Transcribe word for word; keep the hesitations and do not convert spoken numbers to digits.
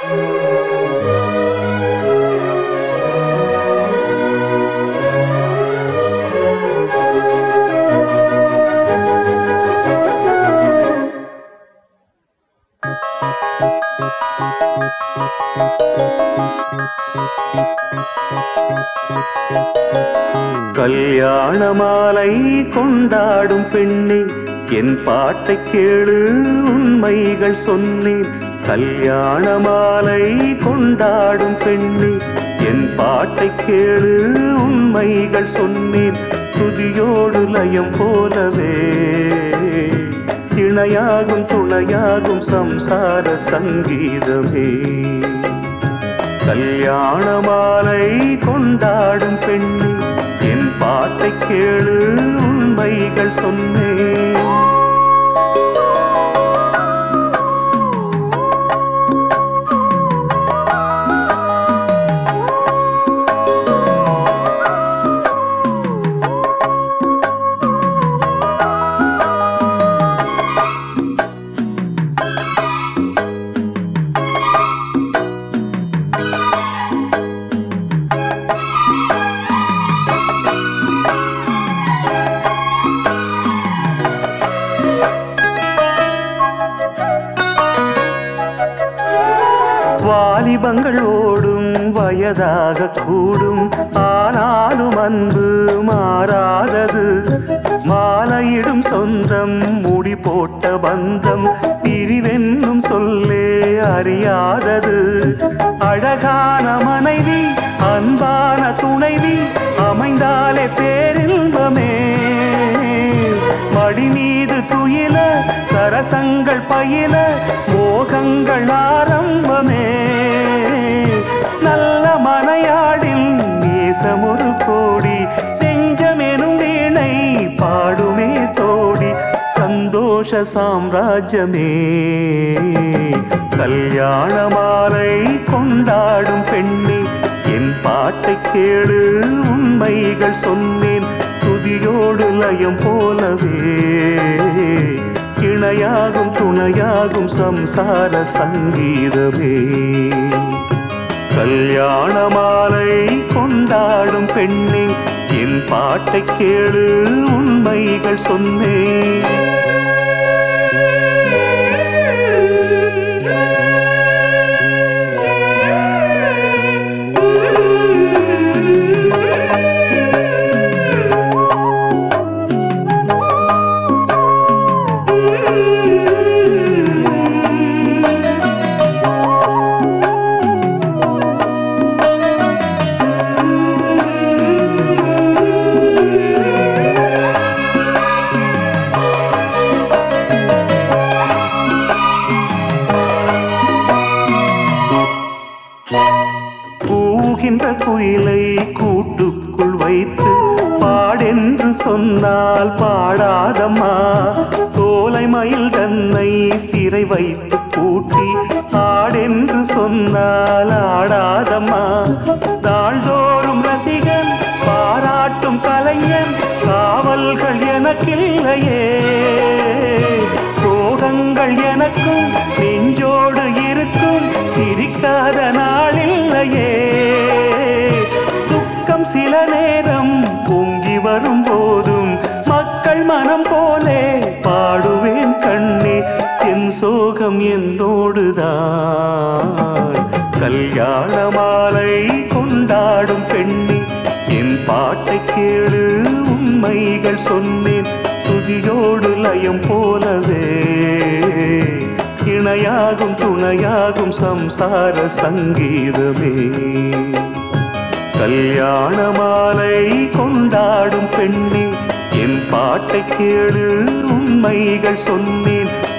கல்யாண மாலை கொண்டாடும் பெண்ணே, என் பாட்டை கேளு உண்மைகள் சொன்னேன். கல்யாண மாலை கொண்டாடும் பெண்ணே, என் பாட்டை கேளு உண்மைகள் சொன்னேன். துதியோடு லயம் போலவே இணையாகும் துணையாகும் சம்சார சங்கீதமே. கல்யாண மாலை கொண்டாடும் பெண்ணே, என் பாட்டை கேளு உண்மைகள் சொன்னேன். வாலிபங்கள் ஓடும் வயதாக கூடும், ஆனாலும் அன்பு மாறாதது. மாலையிடும் சொந்தம் முடி போட்ட பந்தம் பிரிவென்னும் சொல்லே அறியாதது. அழகான மனைவி அன்பான துணைவி அமைந்தாலே பேரின்பமே. மடி மீது துயில சரசங்கள் பயில மோகங்கள் ஆரம்பமே. நல்ல மனையாடில் நேசமொரு கோடி, செஞ்சமெனும் வீணை பாடுமே தோடி. சந்தோஷ சாம்ராஜ்யமே. கல்யாண மாலை கொண்டாடும் பெண்ணே, என் பாட்டை கேளு உண்மைகள் சொன்னேன். துதியோடு லயம் போலவே இணையாகும் துணையாகும் சம்சார சங்கீதமே. கல்யாண மாலை கொண்டாடும் பெண்ணே, என் பாட்டை கேளு உண்மைகள் சொன்னேன். கூகின்ற குயிலை கூட்டுக்குள் வைத்து பாடென்று சொன்னால் பாடாதம்மா. சோலை மயில் தன்னை சிறை வைத்து பூட்டி ஆடென்று சொன்னால் ஆடாதம்மா. தாழ்தோறும் ரசிகன் பாராட்டும் கலைஞன் காவல்கள் எனக்கில்லையே. சோகங்கள் எனக்கும் நெஞ்சோடு இருக்கும் சிரிக்காத நாளில்லையே. துக்கம் சில நேரம் பொங்கி வரும் போதும் மக்கள் மனம் போலே பாடுவேன் கண்ணே. என் சோகம் என்னோடுதான். கல்யாண மாலை கொண்டாடும் பெண்ணே, என் பாட்டை கேளு உண்மைகள் சொன்னேன். துதியோடு லயம் போலவே இணையாகும் துணையாகும் சம்சார சங்கீதமே. கல்யாண மாலை கொண்டாடும் பெண்ணே, என் பாட்டை கேளு உண்மைகள் சொன்னேன்.